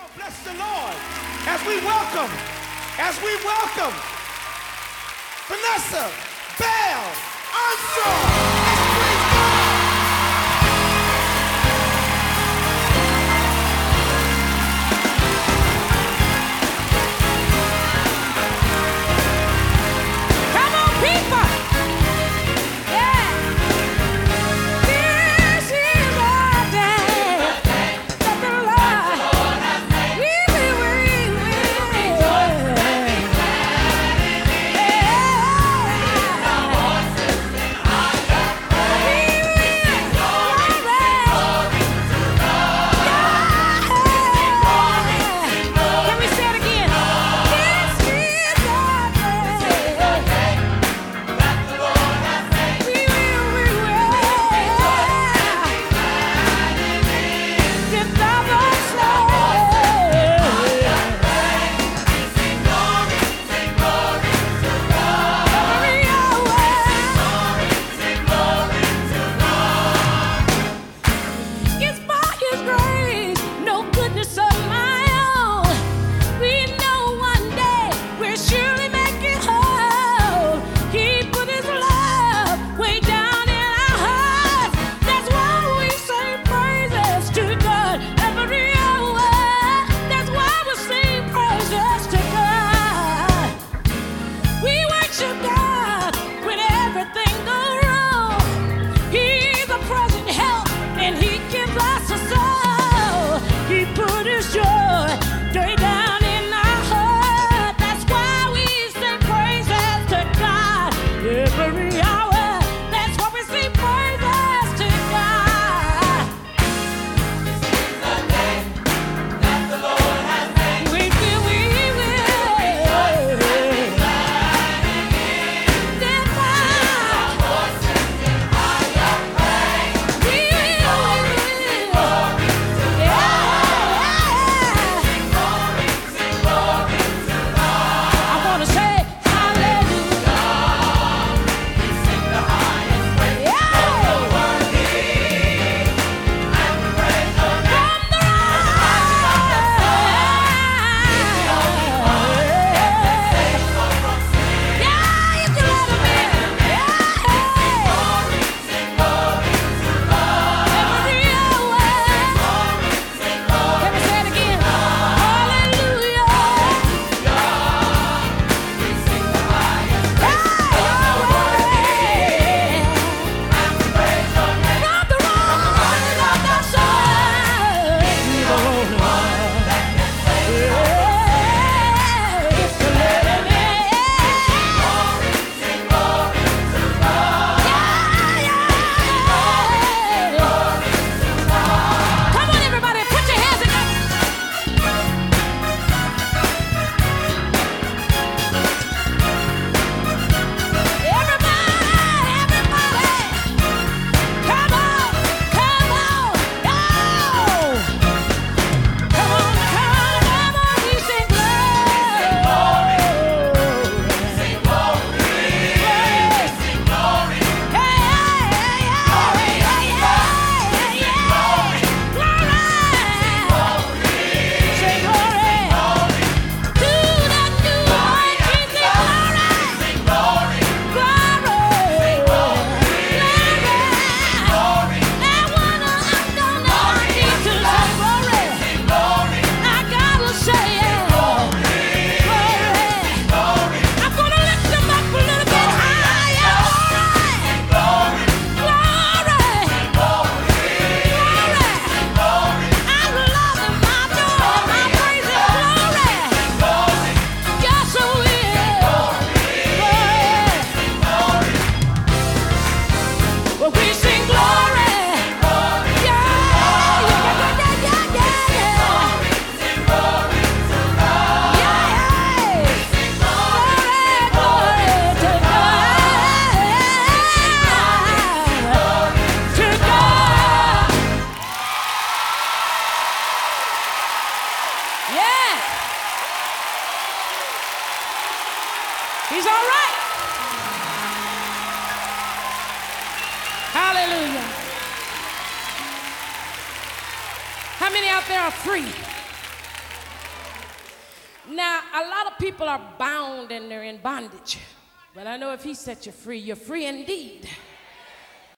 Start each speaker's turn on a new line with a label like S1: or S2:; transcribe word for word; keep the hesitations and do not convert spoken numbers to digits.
S1: on, bless the Lord as we welcome, as we welcome Vanessa Bell Armstrong. Let's praise God.
S2: Come on, people. Yeah. This is our day that the Lord we will, we will. Can we say it again? This is our day. We will, we will. Lift up our soul. Every hour. It's by His grace, no goodness of my own. We know one day we'll surely make it whole. He put His love way down in our hearts. That's why we sing praises to God every hour. That's why we sing praises to God. We worship God when everything goes wrong. He's a present help and He gives us a soul. He put His joy way down in our heart. That's why we sing praises to God every hour. That's why we sing praises to God. We will, we will. Lift up. We will, we will. I wanna say hallelujah. Can we say it again? Hallelujah. Come on, everybody, put your hands together. Everybody, everybody, come on, come on, oh! Come on, come on, come on, we sing glory. Sing glory. Sing glory. Hey, hey, hey, hey, hey, hey, glory. Sing glory. To the new one, we sing glory. Glory. Glory. And when I'm done, I need to say glory. I gotta say it. Glory. I'm gonna lift them up a little bit higher. Glory. Glory. I love Him, I adore Him, I praise Him. Glory. Yes, I will. Glory. Well, we sing glory. Yeah, yeah, yeah, yeah, yeah, yeah. Yeah, glory, glory to God. To God. Yeah. He's all right. Hallelujah. How many out there are free? a lot of people are bound and they're in bondage. But I know if he set you free, you're free indeed.